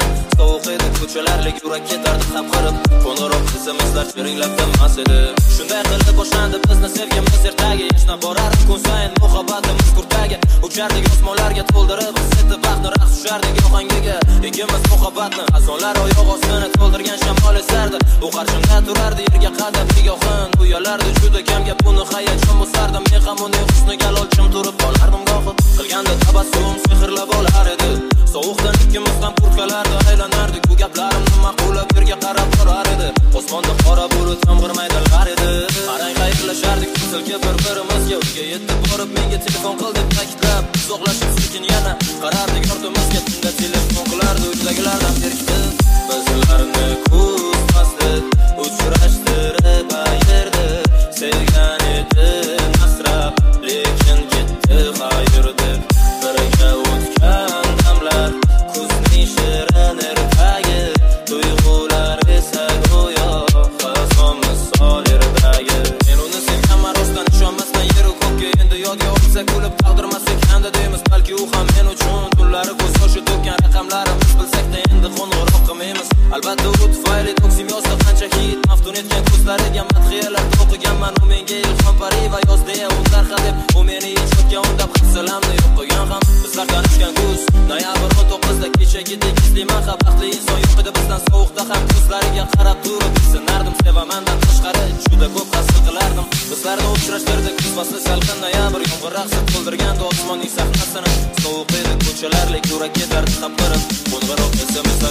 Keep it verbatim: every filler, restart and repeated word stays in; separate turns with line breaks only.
Sovuq edi ko'chalarlik yurakka dardi qapqirib, qo'ng'iroq esimizlar chiringlab tinmas edi. Shunday qilib boshlandi bizni sevgimiz ertaga, yashna borardi kun sayin muhabbatimiz kurtaga. Uchardik osmonlarga to'ldirib hissetdi baxtni, raqs tushardik ohangiga. Ikkimiz muhabbatni azonlar oyoq ostini to'ldirgan shamol esardi. U qarshimda turardi yerga qadab nigohin, uyalardi juda kam gap buni hayajon bosardim. Men ham uning husniga lolchim turib qolardim gohi. Qilganda tabassum sehrlab olar edi. Sovuqdan ikkimiz ham kurtkalarda aylanardik. Bu gaplarimni ma'qulab yerga qarab borar edi. Osmonda qora bulut yomg'irmaydilar edi. Arang xayrlashardik silkib bir-birimizga. Uyga yetib borib menga telefon qil deb ta'kidlab, uzoqlashib sekin yana qarardik ortimizga. Tunda telefon qilardi uydagilardan berkitib. Bizlarni ko'z qasdi uchrashtirib ayirdi. Sevgan edim asrab, lekin ketdi xayr deb. Birga o'tgan damlar kuzning shirin ertagi, tuyg'ular esa go'yo xazon misol erdagi. Men uni sevganman rostdan ishonmasdan yeru ko'kka, endi yodga olsa kulib qoldirmasak endi deymiz. Balki u ham men uchun tunlari ko'z yoshi to'kkan raqamlarimiz bilsak-da endi qo'ng'iroq qilmaymiz. Albatta u tufayli to'ksim yozda qancha hit maftun etgan ko'zlariga madhiyalar o'qiganman. U menga ilhom pari va yoz deya o'zlar deb, u meni ijodga undab hafsalamni yo'q qo'ygan ham. Bizlar tanishgan kuz noyabr o'n to'qqizda kechagidek izlayman ha, baxtli inson yo'q edi bizdan sovuqda ham. ko'zlariga qarab turib sinardim, sevamandan tashqari juda ko'p qasd qilardim. Bizlarni uchrashtirdik kuz fasli salqin noyabr, yomg'ir raqsib to'ldirgandi osmonning sahnasini. Sovuq edi ko'chalarlik yurakka dard qapqirib, qo'ng'iroq esimizlar